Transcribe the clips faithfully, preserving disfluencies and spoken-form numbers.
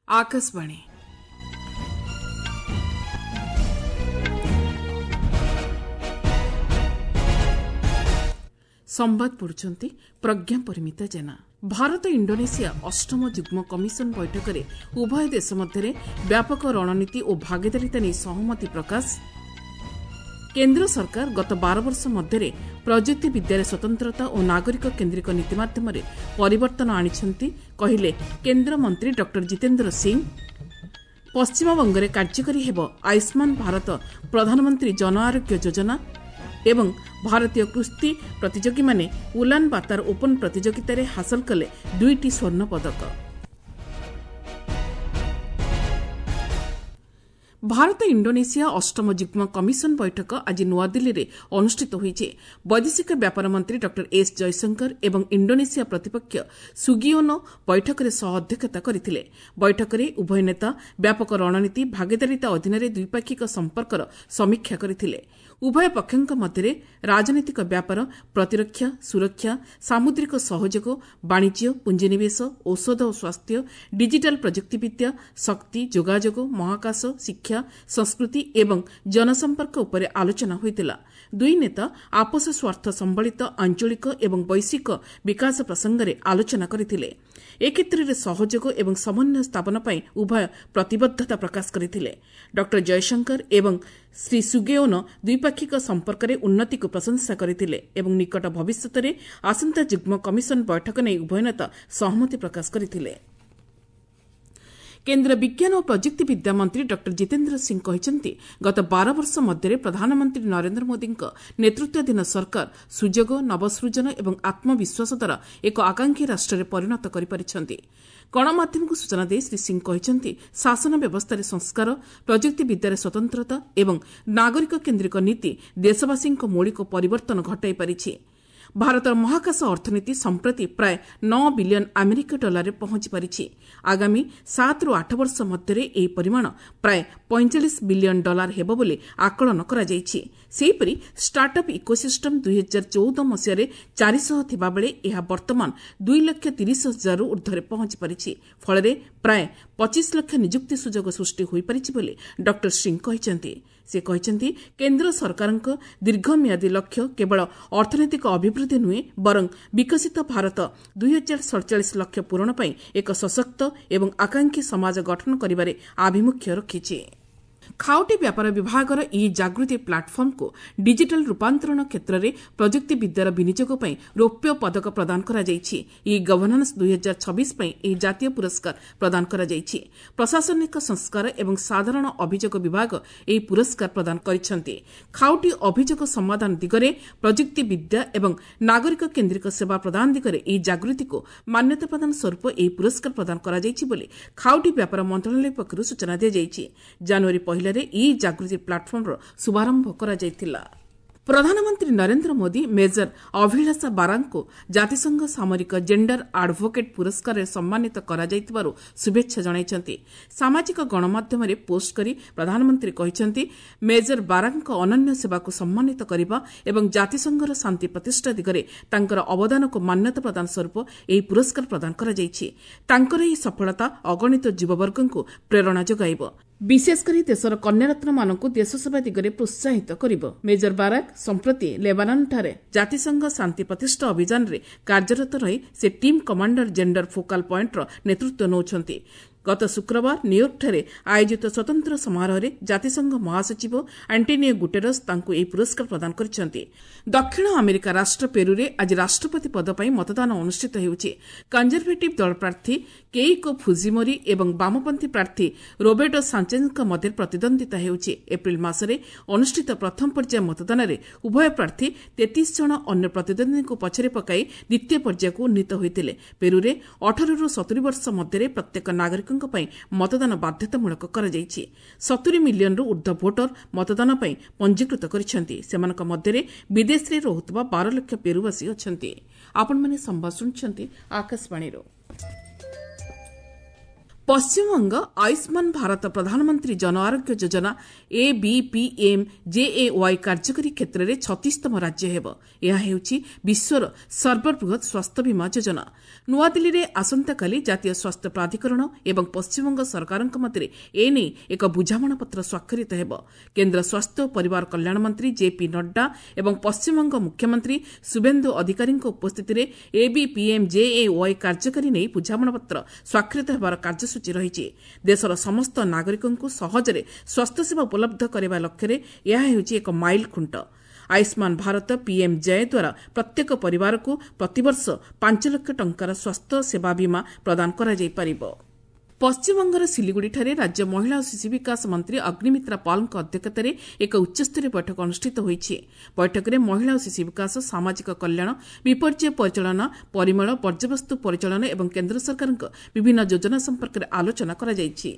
आकाशवाणी संवाद पढ़ुछंती प्रज्ञा परिमिता जेना। भारत इंडोनेशिया अष्टम युग्म कमिशन बैठक में उभय देश मध्य व्यापक रणनीति और भागीदारिता नहीं सहमति प्रकाश। केंद्र सरकार गत बार वर्ष मध्य प्रजुक्ति विद्यार स्वतंत्रता और नागरिक केन्द्रिक नीति माध्यम परिवर्तन आनिछंती कहिले केंद्र मंत्री डॉक्टर जितेंद्र सिंह। पश्चिमबंग में कार्यकारी हेब आयुष्मान भारत प्रधानमंत्री जन आरोग्य योजना एवं भारतीय कुस्ती प्रतियोगी माने उलान बातार ओपन प्रतियोगिता हासिल कले दुईटी स्वर्ण पदक। भारत इंडोनेशिया अष्टम युग्म कमिशन बैठक आज नुआदिल्ली में अनुष्ठित होईचे। वैदेशिक व्यापार मंत्री डॉक्टर एस जयशंकर एवं इंडोनेशिया प्रतिपक्ष सुगियोनो बैठक में सह अध्यक्षता करथिले। बैठक में उभय नेता व्यापक रणनीति भागीदारिता अधीन द्विपाक्षिक संपर्कर समीक्षा करथिले। उभय पक्षों मध्य राजनीतिक व्यापार प्रतिरक्षा सुरक्षा सामुद्रिक सहयोग वाणिज्य पुंजीनिवेश औषध और स्वास्थ्य डिजिटल प्रजुक्तिविद्या शक्ति जोगाजोग महाकाश शिक्षा संस्कृति एवं जनसंपर्क उपर आलोचना होइतिला। दुई नेता आपस स्वार्थ संबलित आंचलिक एवं वैश्विक विकास प्रसंग में आलोचना करथिले। ए क्षेत्र में सहयोग एवं समन्वय स्थापना पर उभय प्रतिबद्धता प्रकाश करथिले। डॉक्टर जयशंकर एवं श्री सुगेओनो द्विपाक्षिक संपर्क में उन्नति को प्रशंसा करथिले एवं निकट भविष्य में आसंता युग्म कमिशन बैठक नहीं उभय नेता सहमति प्रकाश करथिले। केन्द्र विज्ञान और प्रजुक्ति विद्या मंत्री डॉक्टर जितेंद्र सिंह कहते गत बार वर्ष मध्य प्रधानमंत्री नरेंद्र मोदी नेतृत्वाधीन सरकार सुजोग नवसृजन एवं आत्मविश्वास द्वारा एक आकांक्षी राष्ट्र में परिणत कर गणमाध्यम को सूचना दे श्री सिंह कहते शासन व्यवस्था संस्कार प्रजुक्ति विद्यार स्वतंत्रता एवं नागरिक केन्द्रिक नीति देशवासी मौलिक परिवर्तन घटाई पारिछि। भारतर महाकाश अर्थनीति संप्रति प्राय नौ बिलियन अमेरिका डॉलर पहुंची पारिछि। आगामी सात रु आठ वर्ष मध्य यह परिमाण प्राय पैंतालीस बिलियन डॉलर हेब बोली आकलन करा जायछि। सेहीपरि स्टार्टअप इकोसिस्टम दुई हजार चौदह मसीह चारिश थिबा बेले यह वर्तमान दुई लाख तीस हजार ऊर्ध्व पहुंची पारिछि। फल प्राय पच्चीस लाख निजुक्ति सुजोग सृष्टि होई पारिछि बोली डॉक्टर सिंह कहते। से कहते केन्द्र सरकार दीर्घमियादी लक्ष्य केवल अर्थनैतिक अभिवृद्धि नुहे बरं विकसित भारत दुई हजार सड़चाश लक्ष्य पूरण पर एक सशक्त एवं आकांक्षी समाज गठन करिबारे आभिमुख्य रखिछि। खाउटी व्यापार विभागर ई जागृति प्लाटफर्म को डिजिटल रूपांतरण क्षेत्र में प्रजुक्ति विद्यार विनियोग पर रौप्य पदक प्रदान करा जायछि। ई गवर्नेंस दुई हजार छब्बीस पर जातीय पुरस्कार प्रदान करा जायछि। प्रशासनिक संस्कार एवं साधारण अभियोग विभाग ଏହି पुरस्कार प्रदान करिसेंति। खाउटी अभियोग समाधान दिगरे प्रजुक्ति विद्या एवं नागरिक केन्द्रिक सेवा प्रदान दिगरे ई जागृति को मान्यता प्रदान स्वरूप ଏହି पुरस्कार प्रदान करा जायछि बोली खाउटी व्यापार मंत्रालय पक्षरु सूचना दिया जायछि। जनवरी पहले ई जागृति प्लाटफर्म शुभारंभ करा जायतिला। प्रधानमंत्री नरेंद्र मोदी मेजर अभिलाषा बारांग को जातिसंघ सामरिक जेंडर एडवोकेट पुरस्कार सम्मानित करा जायतिबारु शुभेच्छा जणाइछंती। सामाजिक गणमाध्यम रे पोस्ट करी प्रधानमंत्री कहिछंती मेजर बारांग को अनन्य सेवा को सम्मानित करिबा एवं जातिसंघर शांति प्रतिष्ठा दिगरे तांकर अवदान को मान्यता प्रदान स्वरूप एही पुरस्कार प्रदान करा जायछि। तांकर एही सफलता अगणित युववर्ग को प्रेरणा जोगाइबो विशेषकर देशर कन्यारत्न मानक देश सेवा दिगरे प्रोत्साहित करिबो। मेजर बाराक संप्रति लेबानन ठारे जातिसंघ शांति प्रतिष्ठा अभियान रे कार्यरत रही से team commander gender focal point रो नेतृत्व नौछंती। गत शुक्रवार न्यूयॉर्क ठारे आयोजित स्वतंत्र समारोह में जातिसंघ महासचिव एंटोनियो गुटेरस तांकु एही पुरस्कार प्रदान करिसेंती। दक्षिण अमेरिका राष्ट्र पेरुरे आज राष्ट्रपति पद पर मतदान अनुष्ठित हेउछि। कंजरभेटिव दल प्रार्थी केइको फुजिमोरी एवं वामपंथी प्रार्थी रोबर्टो सांचेज मध्य प्रतिद्वंदिता हेउछि। एप्रिल मासरे अनुष्ठित प्रथम पर्याय मतदान में उभय प्रार्थी तैंतीस जन अन्य प्रतिद्वंदी को पछरे पकाई द्वितीय पर्याय को उन्नीत होइतिले। पेरुरे अठारह रु सत्तर वर्ष मध्य प्रत्येक नागरिक मतदान बाध्यतामूलक करा जायछि। सत्तर मिलियन रु ऊर्ध्व भोटर मतदान पर पंजीकृत करिसेंति। सेमानक मध्यरे विदेश रे रहुतबा बारह लाख पेरुवासी अछंती। आपण माने संवाद सुनछंती आकाशवाणी रो। ପଶ୍ଚିମବଙ୍ଗ ଆୟୁଷ୍ମାନ ଭାରତ ପ୍ରଧାନମନ୍ତ୍ରୀ ଜନ ଆରୋଗ୍ୟ ଯୋଜନା ଏବିପିଏମ୍ ଜେଏୱାଇ କାର୍ଯ୍ୟକାରୀ କ୍ଷେତ୍ରରେ ଛତିଶତମ ରାଜ୍ୟ ହେବ। ଏହା ହେଉଛି ବିଶ୍ୱର ସର୍ବବୃହତ୍ ସ୍ୱାସ୍ଥ୍ୟ ବୀମା ଯୋଜନା। ନୂଆଦିଲ୍ଲୀରେ ଆସନ୍ତାକାଲି ଜାତୀୟ ସ୍ୱାସ୍ଥ୍ୟ ପ୍ରାଧିକରଣ ଏବଂ ପଶ୍ଚିମବଙ୍ଗ ସରକାରଙ୍କ ମଧ୍ୟରେ ଏ ନେଇ ଏକ ବୁଝାମଣାପତ୍ର ସ୍ୱାକ୍ଷରିତ ହେବ। କେନ୍ଦ୍ର ସ୍ୱାସ୍ଥ୍ୟ ଓ ପରିବାର କଲ୍ୟାଣ ମନ୍ତ୍ରୀ ଜେପି ନଡ୍ଡା ଏବଂ ପଶ୍ଚିମବଙ୍ଗ ମୁଖ୍ୟମନ୍ତ୍ରୀ ଶୁଭେନ୍ଦୁ ଅଧିକାରୀଙ୍କ ଉପସ୍ଥିତିରେ ଏବିପିଏମ୍ ଜେଏୱାଇ କାର୍ଯ୍ୟକାରୀ ନେଇ ବୁଝାମଣାପତ୍ର ସ୍ୱାକ୍ଷରିତ ହେବାର କାର୍ଯ୍ୟସୂଚୀ ରହିଛି। ଦେଶର ସମସ୍ତ ନାଗରିକଙ୍କୁ ସହଜରେ ସ୍ୱାସ୍ଥ୍ୟସେବା ଉପଲବ୍ଧ କରିବା ଲକ୍ଷ୍ୟରେ ଏହା ହେଉଛି ଏକ ମାଇଲ ଖୁଣ୍ଟ। ଆୟୁଷ୍ମାନ ଭାରତ ପିଏମ୍ ଜୟ ଦ୍ୱାରା ପ୍ରତ୍ୟେକ ପରିବାରକୁ ପ୍ରତିବର୍ଷ ପାଞ୍ଚ ଲକ୍ଷ ଟଙ୍କାର ସ୍ୱାସ୍ଥ୍ୟ ସେବା ବୀମା ପ୍ରଦାନ କରାଯାଇପାରିବ। ପଶ୍ଚିମବଙ୍ଗର ସିଲିଗୁଡ଼ିଠାରେ ରାଜ୍ୟ ମହିଳା ଓ ଶିଶୁ ବିକାଶ ମନ୍ତ୍ରୀ ଅଗ୍ନିମିତ୍ରା ପାଲ୍ଙ୍କ ଅଧ୍ୟକ୍ଷତାରେ ଏକ ଉଚ୍ଚସ୍ତରୀୟ ବୈଠକ ଅନୁଷ୍ଠିତ ହୋଇଛି। ବୈଠକରେ ମହିଳା ଓ ଶିଶୁ ବିକାଶ, ସାମାଜିକ କଲ୍ୟାଣ, ବିପର୍ଯ୍ୟୟ ପରିଚାଳନା, ପରିମଳ, ବର୍ଜ୍ୟବସ୍ତୁ ପରିଚାଳନା ଏବଂ କେନ୍ଦ୍ର ସରକାରଙ୍କ ବିଭିନ୍ନ ଯୋଜନା ସମ୍ପର୍କରେ ଆଲୋଚନା କରାଯାଇଛି।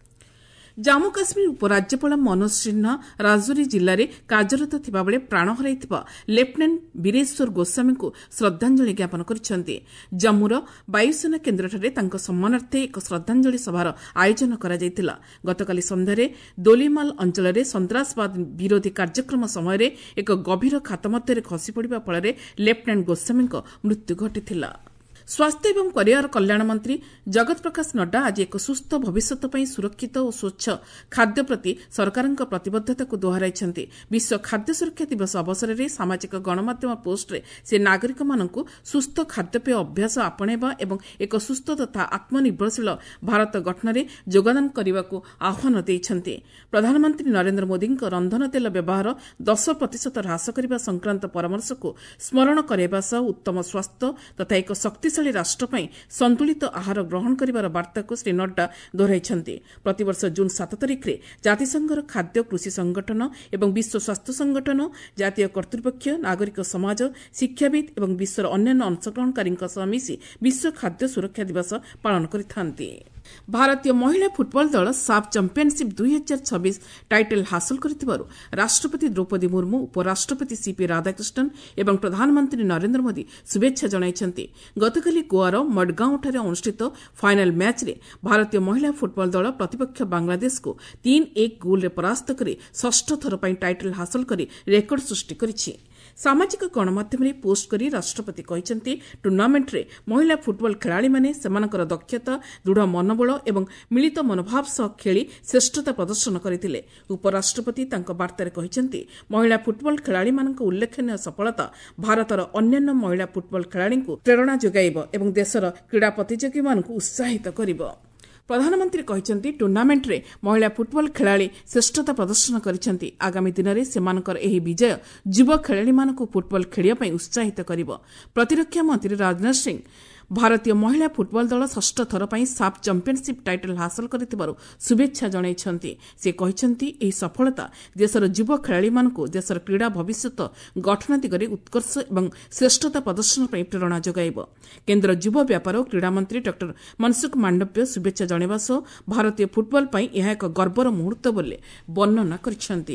ଜାମ୍ମୁ କାଶ୍ମୀର ଉପରାଜ୍ୟପାଳ ମନୋଜ ସିହ୍ନା ରାଜୌରୀ ଜିଲ୍ଲାରେ କାର୍ଯ୍ୟରତ ଥିବାବେଳେ ପ୍ରାଣ ହରାଇଥିବା ଲେଫ୍ଟନାଣ୍ଟ ବୀରେଶ୍ୱର ଗୋସ୍ୱାମୀଙ୍କୁ ଶ୍ରଦ୍ଧାଞ୍ଜଳି ଜ୍ଞାପନ କରିଛନ୍ତି। ଜାମ୍ମୁର ବାୟୁସେନା କେନ୍ଦ୍ରଠାରେ ତାଙ୍କ ସମ୍ମାନାର୍ଥେ ଏକ ଶ୍ରଦ୍ଧାଞ୍ଜଳି ସଭାର ଆୟୋଜନ କରାଯାଇଥିଲା। ଗତକାଲି ସନ୍ଧ୍ୟାରେ ଦୋଲିମାଲ ଅଞ୍ଚଳରେ ସନ୍ତାସବାଦ ବିରୋଧୀ କାର୍ଯ୍ୟକ୍ରମ ସମୟରେ ଏକ ଗଭୀର ଖାତ ମଧ୍ୟରେ ଖସିପଡ଼ିବା ଫଳରେ ଲେଫ୍ଟନାଣ୍ଟ ଗୋସ୍ୱାମୀଙ୍କ ମୃତ୍ୟୁ ଘଟିଥିଲା। ସ୍ୱାସ୍ଥ୍ୟ ଏବଂ ପରିବାର କଲ୍ୟାଣ ମନ୍ତ୍ରୀ ଜଗତ ପ୍ରକାଶ ନଡ୍ଡା ଆଜି ଏକ ସୁସ୍ଥ ଭବିଷ୍ୟତ ପାଇଁ ସୁରକ୍ଷିତ ଓ ସ୍ୱଚ୍ଛ ଖାଦ୍ୟ ପ୍ରତି ସରକାରଙ୍କ ପ୍ରତିବଦ୍ଧତାକୁ ଦୋହରାଇଛନ୍ତି। ବିଶ୍ୱ ଖାଦ୍ୟ ସୁରକ୍ଷା ଦିବସ ଅବସରରେ ସାମାଜିକ ଗଣମାଧ୍ୟମ ପୋଷ୍ଟରେ ସେ ନାଗରିକମାନଙ୍କୁ ସୁସ୍ଥ ଖାଦ୍ୟପେୟ ଅଭ୍ୟାସ ଆପଣାଇବା ଏବଂ ଏକ ସୁସ୍ଥ ତଥା ଆତ୍ମନିର୍ଭରଶୀଳ ଭାରତ ଗଠନରେ ଯୋଗଦାନ କରିବାକୁ ଆହ୍ୱାନ ଦେଇଛନ୍ତି। ପ୍ରଧାନମନ୍ତ୍ରୀ ନରେନ୍ଦ୍ର ମୋଦିଙ୍କ ରନ୍ଧନ ତେଲ ବ୍ୟବହାର ଦଶ ପ୍ରତିଶତ ହ୍ରାସ କରିବା ସଂକ୍ରାନ୍ତ ପରାମର୍ଶକୁ ସ୍ମରଣ କରାଇବା ସହ ଉତ୍ତମ ସ୍ୱାସ୍ଥ୍ୟ ତଥା ଏକ ଶକ୍ତିଶାଳୀ ରାଷ୍ଟ୍ର ପାଇଁ ସନ୍ତୁଳିତ ଆହାର ଗ୍ରହଣ କରିବାର ବାର୍ତ୍ତାକୁ ଶ୍ରୀ ନଡ୍ଡା ଦୋହରାଇଛନ୍ତି। ପ୍ରତିବର୍ଷ ଜୁନ୍ ସାତ ତାରିଖରେ ଜାତିସଂଘର ଖାଦ୍ୟ କୃଷି ସଂଗଠନ ଏବଂ ବିଶ୍ୱ ସ୍ୱାସ୍ଥ୍ୟ ସଂଗଠନ, ଜାତୀୟ କର୍ତ୍ତୃପକ୍ଷ, ନାଗରିକ ସମାଜ, ଶିକ୍ଷାବିତ୍ ଏବଂ ବିଶ୍ୱର ଅନ୍ୟାନ୍ୟ ଅଂଶଗ୍ରହଣକାରୀଙ୍କ ସହ ମିଶି ବିଶ୍ୱ ଖାଦ୍ୟ ସୁରକ୍ଷା ଦିବସ ପାଳନ କରିଥାନ୍ତି। ଭାରତୀୟ ମହିଳା ଫୁଟବଲ ଦଳ ସାଫ୍ ଚାମ୍ପିୟନସିପ୍ ଦୁଇ ହଜାର ଛବିଶ ଟାଇଟଲ ହାସଲ କରିଥିବାରୁ ରାଷ୍ଟ୍ରପତି ଦ୍ରୌପଦୀ ମୁର୍ମୁ, ଉପରାଷ୍ଟ୍ରପତି ସିପି ରାଧାକୃଷ୍ଣନ ଏବଂ ପ୍ରଧାନମନ୍ତ୍ରୀ ନରେନ୍ଦ୍ର ମୋଦି ଶୁଭେଚ୍ଛା ଜଣାଇଛନ୍ତି। ଗତକାଲି ଗୋଆର ମଡଗାଓଁଠାରେ ଅନୁଷ୍ଠିତ ଫାଇନାଲ୍ ମ୍ୟାଚ୍ରେ ଭାରତୀୟ ମହିଳା ଫୁଟବଲ ଦଳ ପ୍ରତିପକ୍ଷ ବାଂଲାଦେଶକୁ ତିନି ଏକ ଗୋଲ୍ରେ ପରାସ୍ତ କରି ଷଷ୍ଠ ଥର ପାଇଁ ଟାଇଟଲ ହାସଲ କରି ରେକର୍ଡ ସୃଷ୍ଟି କରିଛି। ସାମାଜିକ ଗଣମାଧ୍ୟମରେ ପୋଷ୍ଟ କରି ରାଷ୍ଟ୍ରପତି କହିଛନ୍ତି, ଟୁର୍ଣ୍ଣାମେଣ୍ଟରେ ମହିଳା ଫୁଟବଲ ଖେଳାଳିମାନେ ସେମାନଙ୍କର ଦକ୍ଷତା, ଦୃଢ଼ ମନୋବଳ ଏବଂ ମିଳିତ ମନୋଭାବ ସହ ଖେଳି ଶ୍ରେଷ୍ଠତା ପ୍ରଦର୍ଶନ କରିଥିଲେ। ଉପରାଷ୍ଟ୍ରପତି ତାଙ୍କ ବାର୍ତ୍ତାରେ କହିଛନ୍ତି, ମହିଳା ଫୁଟବଲ ଖେଳାଳିମାନଙ୍କ ଉଲ୍ଲେଖନୀୟ ସଫଳତା ଭାରତର ଅନ୍ୟାନ୍ୟ ମହିଳା ଫୁଟବଲ ଖେଳାଳିଙ୍କୁ ପ୍ରେରଣା ଯୋଗାଇବ ଏବଂ ଦେଶର କ୍ରୀଡ଼ା ପ୍ରତିଯୋଗୀମାନଙ୍କୁ ଉତ୍ସାହିତ କରିବ। ପ୍ରଧାନମନ୍ତ୍ରୀ କହିଛନ୍ତି, ଟୁର୍ଣ୍ଣାମେଣ୍ଟରେ ମହିଳା ଫୁଟବଲ ଖେଳାଳି ଶ୍ରେଷ୍ଠତା ପ୍ରଦର୍ଶନ କରିଛନ୍ତି। ଆଗାମୀ ଦିନରେ ସେମାନଙ୍କର ଏହି ବିଜୟ ଯୁବ ଖେଳାଳିମାନଙ୍କୁ ଫୁଟବଲ ଖେଳିବା ପାଇଁ ଉତ୍ସାହିତ କରିବ। ପ୍ରତିରକ୍ଷା ମନ୍ତ୍ରୀ ରାଜନାଥ ସିଂ ଭାରତୀୟ ମହିଳା ଫୁଟବଲ ଦଳ ଷଷ୍ଠ ଥର ପାଇଁ ସାଫ୍ ଚାମ୍ପିୟନସିପ୍ ଟାଇଟଲ ହାସଲ କରିଥିବାରୁ ଶୁଭେଚ୍ଛା ଜଣାଇଛନ୍ତି। ସେ କହିଛନ୍ତି, ଏହି ସଫଳତା ଦେଶର ଯୁବ ଖେଳାଳିମାନଙ୍କୁ ଦେଶର କ୍ରୀଡ଼ା ଭବିଷ୍ୟତ ଗଠନ ଦିଗରେ ଉତ୍କର୍ଷ ଏବଂ ଶ୍ରେଷ୍ଠତା ପ୍ରଦର୍ଶନ ପାଇଁ ପ୍ରେରଣା ଯୋଗାଇବ। କେନ୍ଦ୍ର ଯୁବ ବ୍ୟାପାର ଓ କ୍ରୀଡ଼ା ମନ୍ତ୍ରୀ ଡକ୍ଟର ମନସୁଖ ମାଣ୍ଡବ୍ୟ ଶୁଭେଚ୍ଛା ଜଣାଇବା ସହ ଭାରତୀୟ ଫୁଟବଲ ପାଇଁ ଏହା ଏକ ଗର୍ବର ମୁହୂର୍ତ୍ତ ବୋଲି ବର୍ଣ୍ଣନା କରିଛନ୍ତି।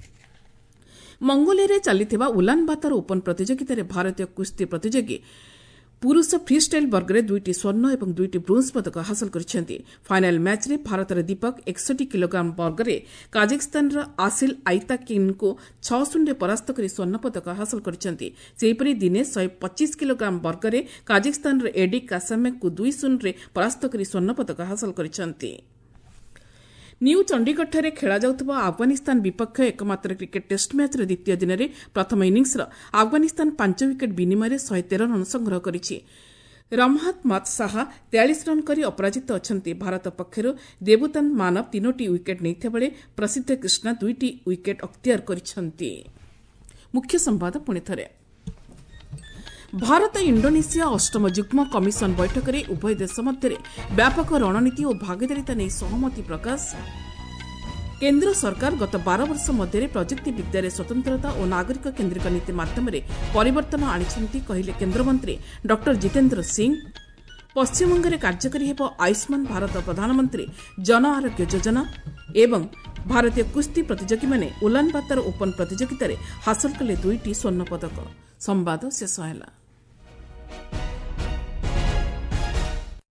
ମଙ୍ଗୋଲିଆରେ ଚାଲିଥିବା ଉଲାନବାତର ଓପନ୍ ପ୍ରତିଯୋଗିତାରେ ଭାରତୀୟ କୁସ୍ତି ପ୍ରତିଯୋଗୀ ପୁରୁଷ ଫ୍ରିଷ୍ଟାଇଲ୍ ବର୍ଗରେ ଦୁଇଟି ସ୍ୱର୍ଣ୍ଣ ଏବଂ ଦୁଇଟି ବ୍ରୋଞ୍ଜ ପଦକ ହାସଲ କରିଛନ୍ତି। ଫାଇନାଲ୍ ମ୍ୟାଚ୍ରେ ଭାରତର ଦୀପକ ଏକଷଠି କିଲୋଗ୍ରାମ ବର୍ଗରେ କାଜାଖସ୍ତାନର ଆସିଲ୍ ଆଇତାକିନ୍ଙ୍କୁ ଛଅ ଶୂନ୍ୟରେ ପରାସ୍ତ କରି ସ୍ୱର୍ଣ୍ଣ ପଦକ ହାସଲ କରିଛନ୍ତି। ସେହିପରି ଦିନେ ଶହେ ପଚିଶ କିଲୋଗ୍ରାମ ବର୍ଗରେ କାଜାଖସ୍ତାନର ଏଡି କାସାମେକଙ୍କୁ ଦୁଇ ଶୂନ୍ୟରେ ପରାସ୍ତ କରି ସ୍ୱର୍ଣ୍ଣ ପଦକ ହାସଲ କରିଛନ୍ତି। ନ୍ୟୁ ଚଣ୍ଡିଗଡ଼ଠାରେ ଖେଳାଯାଉଥିବା ଆଫଗାନିସ୍ତାନ ବିପକ୍ଷ ଏକମାତ୍ର କ୍ରିକେଟ୍ ଟେଷ୍ଟ ମ୍ୟାଚ୍ର ଦ୍ୱିତୀୟ ଦିନରେ ପ୍ରଥମ ଇନିଂସର ଆଫଗାନିସ୍ତାନ ପାଞ୍ଚ ୱିକେଟ୍ ବିନିମୟରେ ଶହେ ତେର ରନ୍ ସଂଗ୍ରହ କରିଛି। ରମହାତ ମତ ଶାହା ତେୟାଳିଶ ରନ୍ କରି ଅପରାଜିତ ଅଛନ୍ତି। ଭାରତ ପକ୍ଷରୁ ଦେବୁତାନ୍ତ ମାନବ ତିନୋଟି ୱିକେଟ୍ ନେଇଥିବାବେଳେ ପ୍ରସିଦ୍ଧ କ୍ରିଷ୍ଣା ଦୁଇଟି ୱିକେଟ୍ ଅକ୍ତିଆର କରିଛନ୍ତି। ମୁଖ୍ୟ ସମ୍ବାଦ ପୁଣିଥରେ ଭାରତ ଇଣ୍ଡୋନେସିଆ ଅଷ୍ଟମ ଯୁଗ୍ମ କମିଶନ ବୈଠକରେ ଉଭୟ ଦେଶ ମଧ୍ୟରେ ବ୍ୟାପକ ରଣନୀତି ଓ ଭାଗିଦାରିତା ନେଇ ସହମତି ପ୍ରକାଶ। କେନ୍ଦ୍ର ସରକାର ଗତ ବାର ବର୍ଷ ମଧ୍ୟରେ ପ୍ରଯୁକ୍ତି ବିଦ୍ୟାରେ ସ୍ୱତନ୍ତ୍ରତା ଓ ନାଗରିକ କେନ୍ଦ୍ରିକ ନୀତି ମାଧ୍ୟମରେ ପରିବର୍ତ୍ତନ ଆଣିଛନ୍ତି କହିଲେ କେନ୍ଦ୍ରମନ୍ତ୍ରୀ ଡକ୍ଟର ଜିତେନ୍ଦ୍ର ସିଂ। ପଶ୍ଚିମବଙ୍ଗରେ କାର୍ଯ୍ୟକାରୀ ହେବ ଆୟୁଷ୍ମାନ ଭାରତ ପ୍ରଧାନମନ୍ତ୍ରୀ ଜନ ଆରୋଗ୍ୟ ଯୋଜନା ଏବଂ ଭାରତୀୟ କୁସ୍ତି ପ୍ରତିଯୋଗୀମାନେ ଉଲାନବାତର ଓପନ୍ ପ୍ରତିଯୋଗିତାରେ ହାସଲ କଲେ ଦୁଇଟି ସ୍ୱର୍ଣ୍ଣ ପଦକ। ସମ୍ବାଦ ଶେଷ ହେଲା।